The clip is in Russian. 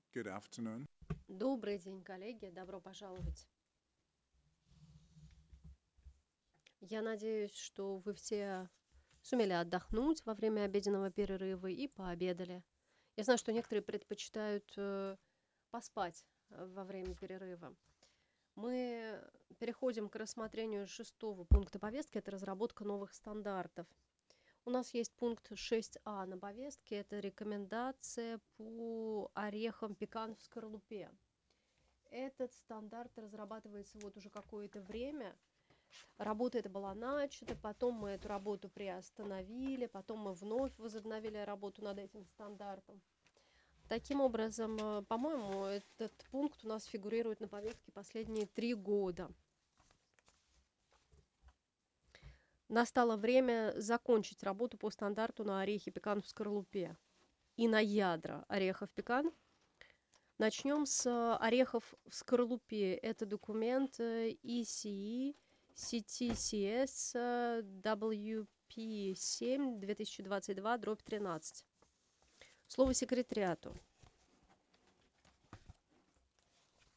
Good afternoon. Добрый день, коллеги, добро пожаловать. Я надеюсь, что вы все сумели отдохнуть во время обеденного перерыва и пообедали. Я знаю, что некоторые предпочитают поспать во время перерыва. Мы переходим к рассмотрению шестого пункта повестки, это разработка новых стандартов. У нас есть пункт 6а на повестке, это рекомендация по орехам пекан в скорлупе. Этот стандарт разрабатывается вот уже какое-то время. Работа эта была начата, потом мы эту работу приостановили, потом мы вновь возобновили работу над этим стандартом. Таким образом, по-моему, этот пункт у нас фигурирует на повестке последние 3 года. Настало время закончить работу по стандарту на орехи пекан в скорлупе и на ядра орехов пекан. Начнем с орехов в скорлупе. Это документ ECE CTCS WP7 2022-13. Слово секретариату.